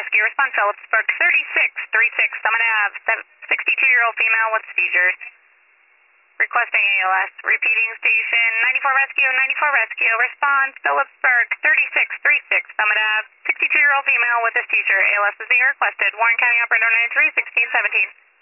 rescue. Respond Phillipsburg 3636 Summit Ave. 62-year-old female with seizures. Requesting ALS. Repeating station 94 rescue, 94 rescue. Respond Phillipsburg 3636 Summit Ave. 62-year-old female with a seizure. ALS is being requested. Warren County Operator 93 1617.